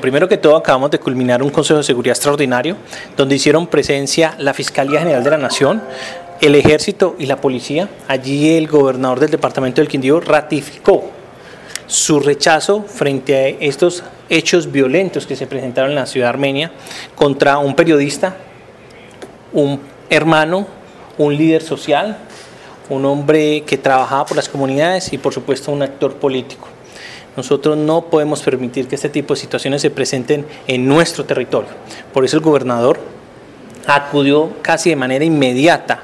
primero que todo acabamos de culminar un Consejo de Seguridad extraordinario donde hicieron presencia la Fiscalía General de la Nación, el Ejército y la Policía. Allí el gobernador del departamento del Quindío ratificó su rechazo frente a estos hechos violentos que se presentaron en la ciudad armenia contra un periodista, un hermano, un líder social, un hombre que trabajaba por las comunidades y por supuesto un actor político. Nosotros no podemos permitir que este tipo de situaciones se presenten en nuestro territorio. Por eso el gobernador acudió casi de manera inmediata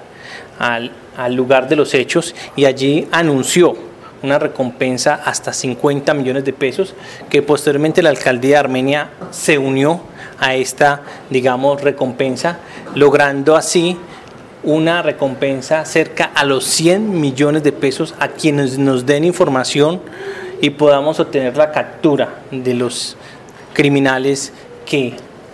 al lugar de los hechos y allí anunció una recompensa hasta 50 millones de pesos, que posteriormente la alcaldía de Armenia se unió a esta, recompensa, logrando así una recompensa cerca a los 100 millones de pesos a quienes nos den información y podamos obtener la captura de los criminales que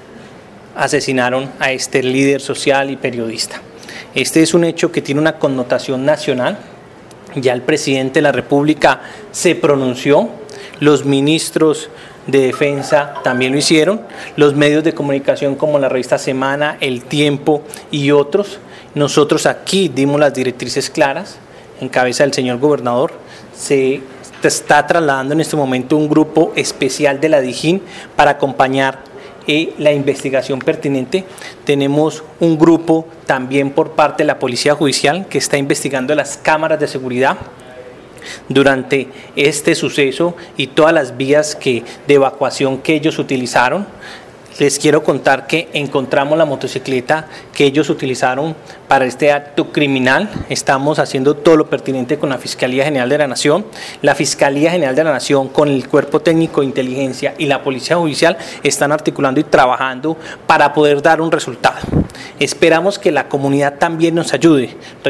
asesinaron a este líder social y periodista. Este es un hecho que tiene una connotación nacional. Ya el presidente de la República se pronunció, los ministros de Defensa también lo hicieron, los medios de comunicación como la revista Semana, El Tiempo y otros. Nosotros aquí dimos las directrices claras, en cabeza del señor gobernador. Se está trasladando en este momento un grupo especial de la DIJÍN para acompañar la investigación pertinente. Tenemos un grupo también por parte de la Policía Judicial que está investigando las cámaras de seguridad durante este suceso y todas las vías de evacuación que ellos utilizaron. Les quiero contar que encontramos la motocicleta que ellos utilizaron para este acto criminal. Estamos haciendo todo lo pertinente con la Fiscalía General de la Nación. La Fiscalía General de la Nación con el Cuerpo Técnico de Inteligencia y la Policía Judicial están articulando y trabajando para poder dar un resultado. Esperamos que la comunidad también nos ayude.